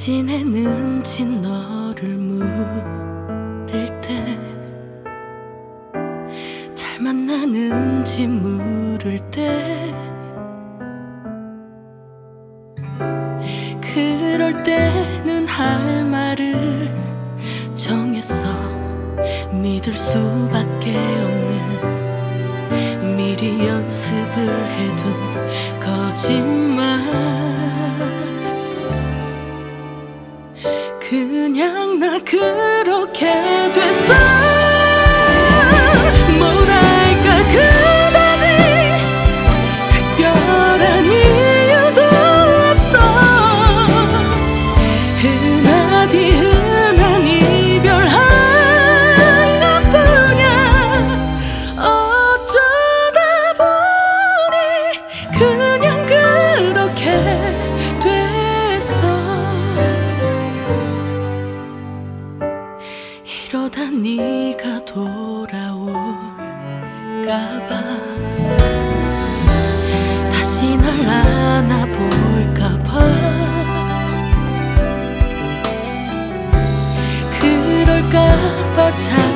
지내는지 너를 물을 때, 잘 만나는지 물을 때, 그럴 때는 할 말을 정했어. 믿을 수밖에 없는, 미리 연습을 해둔 거짓말. 그냥 나 그렇게 됐어. 뭐랄까 그다지 특별한 이유도 없어. 흔하디 흔한 이별한 것뿐이야. 어쩌다 보니 그냥 그렇게 됐어. 이러다 네가 돌아올까봐, 다시 널 안아볼까봐, 그럴까봐